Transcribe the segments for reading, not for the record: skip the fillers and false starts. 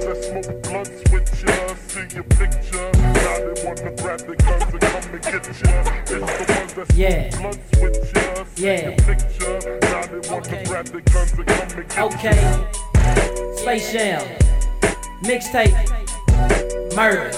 wanna smoke blunts with ya, see your picture. Now they wanna grab the guns and come and get ya. It's the ones that smoke blunts with ya, see your picture. Now they wanna grab the guns and come and get ya. Okay, Space Jam, mixtape, Murder.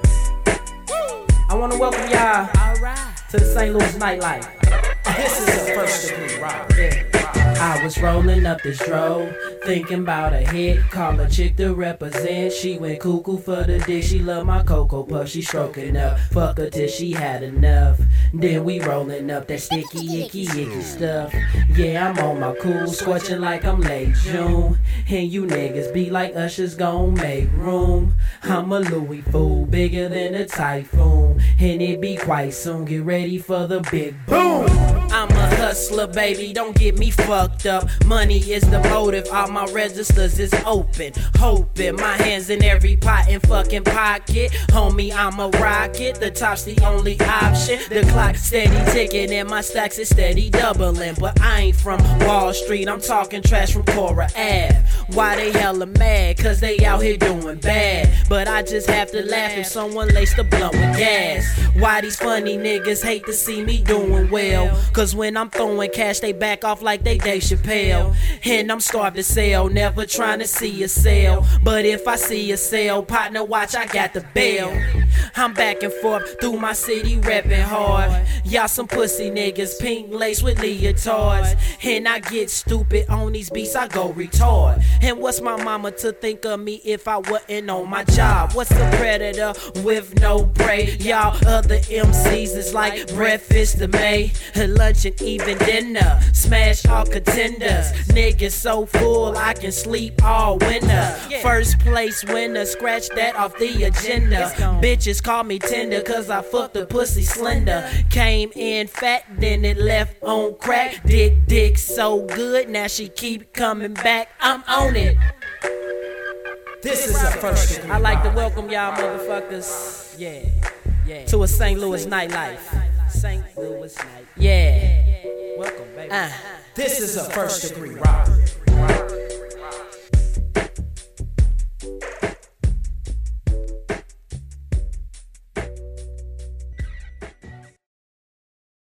I wanna welcome y'all to the St. Louis nightlife. This is a first degree robbery. I was rolling up this dro, thinking about a hit, call a chick to represent. She went cuckoo for the dick, she love my Cocoa Puff, she stroking up. Fuck her till she had enough. Then we rolling up that sticky, icky stuff. Yeah, I'm on my cool, scorching like I'm late June. And you niggas be like Usher's gon' make room. I'm a Louis fool, bigger than a typhoon. And it be quite soon, get ready for the big boom. I'm a hustler, baby, don't get me fucked up. Money is the motive, all my registers is open. Hoping my hands in every pot and fucking pocket. Homie, I'm a rocket, the top's the only option. The clock steady ticking and my stacks is steady doubling. But I ain't from Wall Street, I'm talking trash from Cora Ave. Why they hella mad? Cause they out here doing bad. But I just have to laugh if someone laced the blunt with gas. Why these funny niggas hate to see me doing well? Cause when I'm throwing cash, they back off like they Dave Chappelle. And I'm starved to sell, never trying to see a sale. But if I see a sale, partner, watch, I got the bail. I'm back and forth through my city, reppin' hard. Y'all some pussy niggas, pink lace with leotards. And I get stupid on these beats, I go retard. And what's my mama to think of me if I wasn't on my job? What's a predator with no prey? Y'all other MCs is like breakfast to May, lunch and even dinner. Smash all contenders. Niggas so full I can sleep all winter. First place winner, scratch that off the agenda. Bitches call me tender cause I fucked the pussy slender. Came in fat, then it left on crack. Dick so good, now she keep coming back. I'm on it. This is a first degree. I like to welcome y'all motherfuckers, to a St. Louis nightlife. St. Louis night. Welcome, baby. This is a first degree robbery.